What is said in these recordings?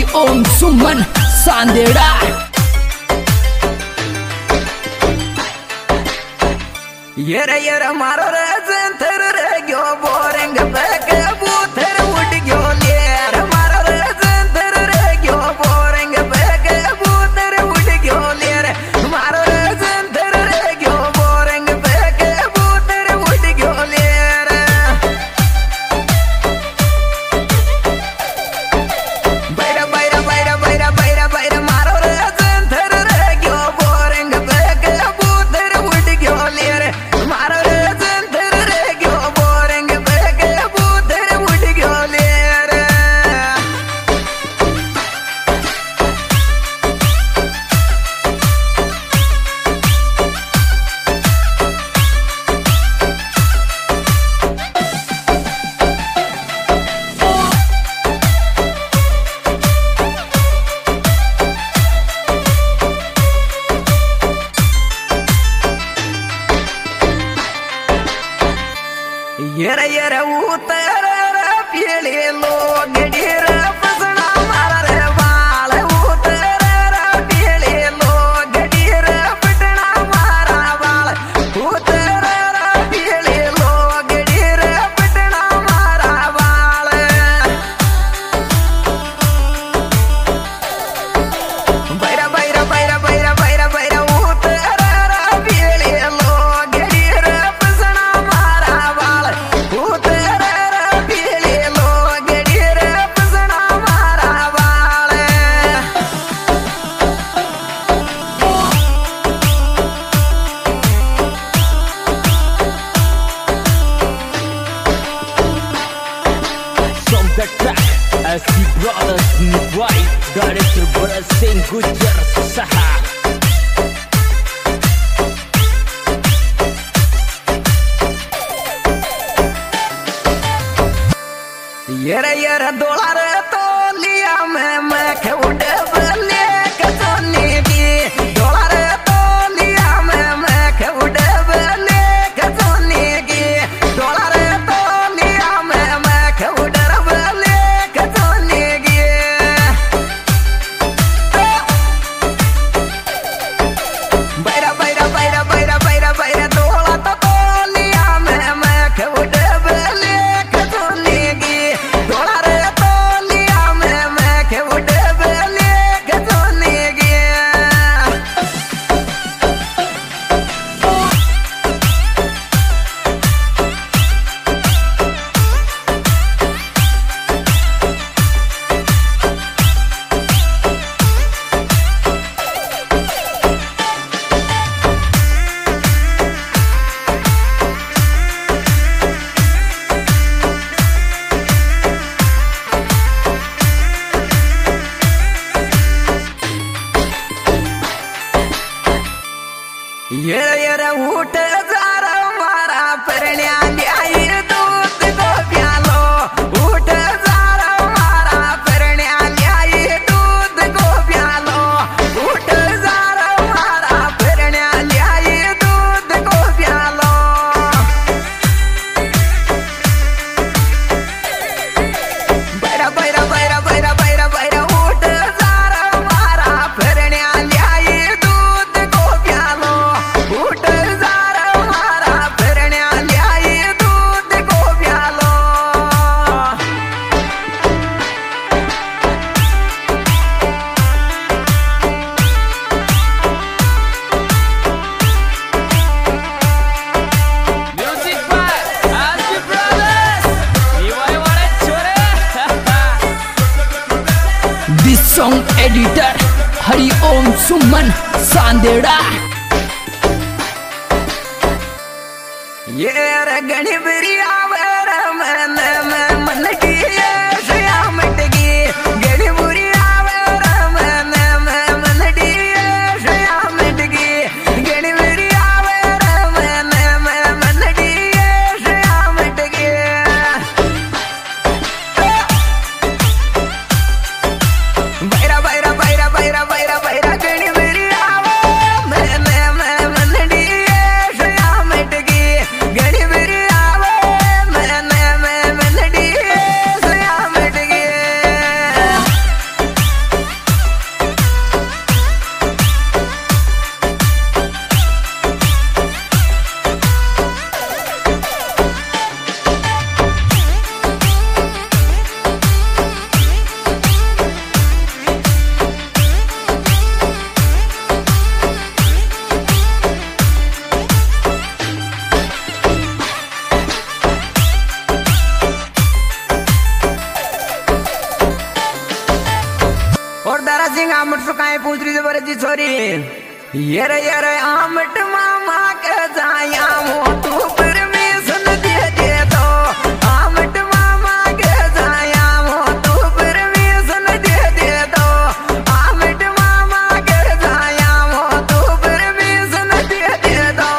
ओम सुमन सांदेड़ा। ये मारो रे जंतर रे गयो बोरेंग बैके बूथर उड़ गयो लेर मारो रे जंतर रे गयो बोरेंग बैके बूथर उड़ गयो लेर मारो रे जंतर रे गयो बोरेंग बैके बूथर उड़ गयो लेर। बैरा बैरा बैरा बैरा बैरा बैरा मारो रे जंतर रे गयो बोरेंग बैके बूथर उड़ गयो लेर मारो रे जंतर रे गयो बोरेंग बैके बूथर उड़ गयो लेर। येरे उतर पीले लो गडीर फसना मार रे बाल उतर पीले लो गडीर पटना मारा बाल उतर पीले लो गडीर पटना मारा बाल। बैरा बैरा बैरा बैरा बैरा बैरा उतर पीले लो गडीर फसना मारा बाल उतर पीले लो गडीर फसना मारा बाल। From the track SC Brothers Nibwai, Director Bharat Singh Gujjar Saha। येरे डोला रे तो लिया मैं उड़े बले कतोनी की डोला रे तो लिया मैं उड़े बले कतोनी की डोला रे तो लिया मैं उड़े बले कतोनी की। बैरा बैरा बैरा बैरा बैरा बैरा डोला तो लिया मैं उड़े बले कतोनी की डोला रे तो लिया मैं उड़े बले कतोनी की। ये उठ जार मारा परण्या न्याय दूध को प्यालो उठ जार मारा परण्या न्याय दूध को प्यालो उठ जार मारा परण्या न्याय दूध को प्यालो। बैरा बैरा बैरा बैरा बैरा बैरा उठ जार मारा परण्या न्याय दूध को प्यालो उठ जार मारा परण्या न्याय दूध को प्यालो। Music by SC Brothers Nibwai Chore। This song editor Hari Om Suman Sandeड़ा। ये गणी बिरिया मन की श्याम टगी गणी बुरिया मन की श्याम टगी गणी बिरिया मन की श्याम टगी। बैरा बैरा बैरा बैरा बैरा बैरा गणी बिरिया मन की श्याम टगी गणी बिरिया पूछ रही जबर जी छोरी ये रे आमट मामा के जाया वो तू परमिशन दे दे तो आमट मामा के जाया वो तू परमिशन दे दे तो आमट मामा के जाया वो तू परमिशन दे दे तो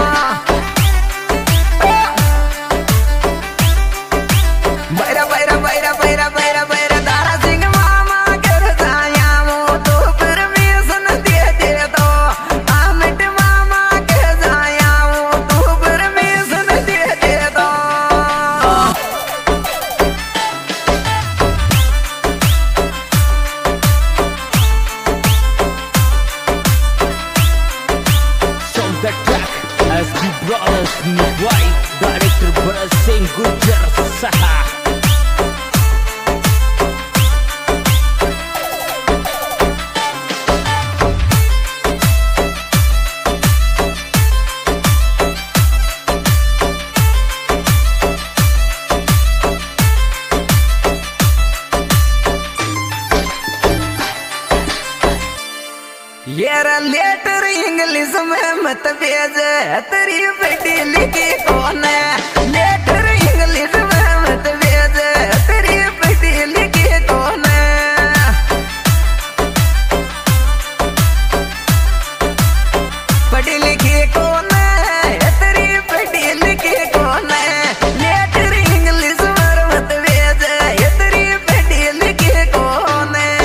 बैरा बैरा बैरा बैरा बैरा बैरा दारा सिंह मामा के जाया वो तू परमिशन दे दे तो आमट मामा के जाया वो तू परमिशन दे दे तो From the track as the brothers Nivai, director Bharat Singh Gujjar Saha. ये लेटर इंग्लिश में मत भेज तेरी बेटी लिखी कौन है लेटर इंग्लिश में मत भेज तेरी बेटी लिखी कौन है पढ़ी लिखी कौन है तेरी बेटी लिखी कौन है लेटर इंग्लिश में मत भेज तेरी बेटी लिखी कौन है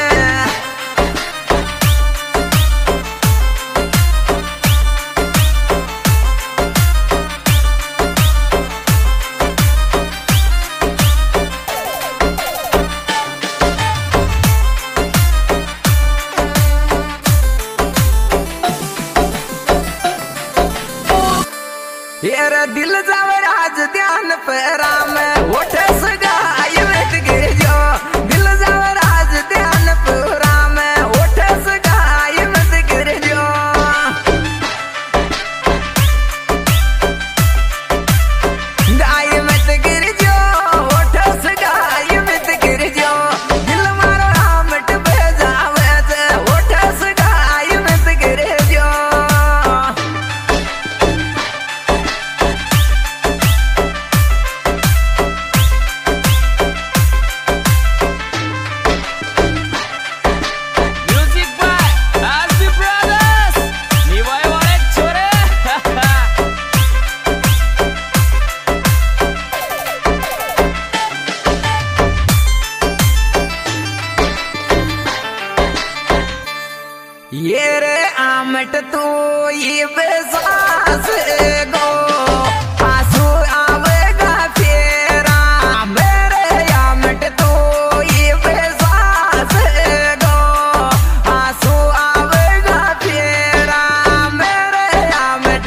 येरा दिल जावे राज ध्यान पेरा में उठे सगाई में गिर जो दिल जावे राज ध्यान पेरा में उठे सगाई में गिर जो गाय में गिर जो उठे सगाई में गिर जो दिल मारो आमट भेजावे से उठे सगाई में गिर जो Music by as the brothers Nivai wale chore. ये रे आमट तू ये बेसास गो आंसू आवेगा फेरा मेरे आमट तू ये बेसास गो आंसू आवेगा फेरा मेरे आमट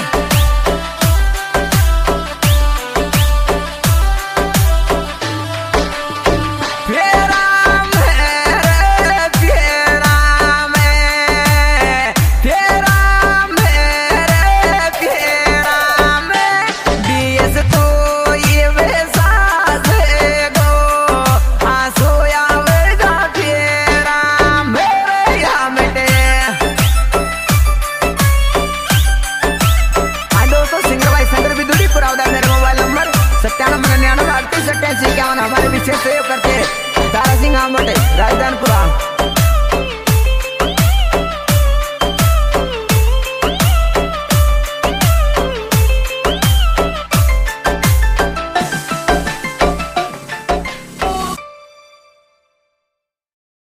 फेरा मेरे फेरा में फेरा मेरे फेरा में बीएस तो ये बेसास गो आंसू आवेगा फेरा मेरे आमटे दोस्तों सिंगर भाई शंकर बिदुरी पुरावदा मेरा मोबाइल नंबर 97 99 38 87 51 हमारे विशेष सहयोग करते दारा सिंह आमटे राजधानपुरा।